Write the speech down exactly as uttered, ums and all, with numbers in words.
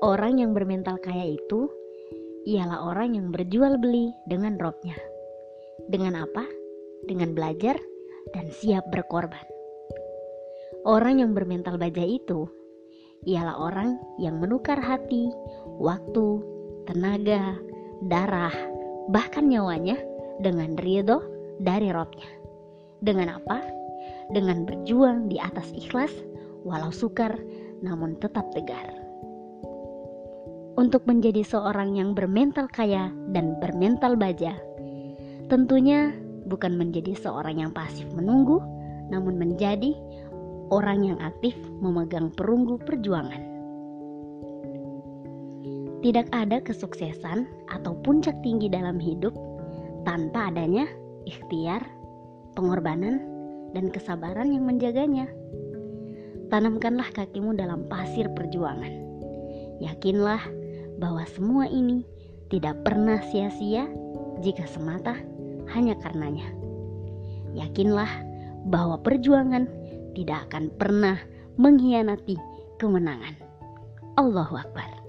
Orang yang bermental kaya itu ialah orang yang berjual beli dengan robnya. Dengan apa? Dengan belajar dan siap berkorban. Orang yang bermental baja itu ialah orang yang menukar hati, waktu, tenaga, darah, bahkan nyawanya dengan ridho dari robnya. Dengan apa? Dengan berjuang di atas ikhlas, walau sukar namun tetap tegar. Untuk menjadi seorang yang bermental kaya dan bermental baja, tentunya bukan menjadi seorang yang pasif menunggu, namun menjadi orang yang aktif memegang perunggu perjuangan. Tidak ada kesuksesan atau puncak tinggi dalam hidup tanpa adanya ikhtiar, pengorbanan, dan kesabaran yang menjaganya. Tanamkanlah kakimu dalam pasir perjuangan. Yakinlah bahwa semua ini tidak pernah sia-sia jika semata hanya karenanya. Yakinlah bahwa perjuangan tidak akan pernah mengkhianati kemenangan. Allahu Akbar.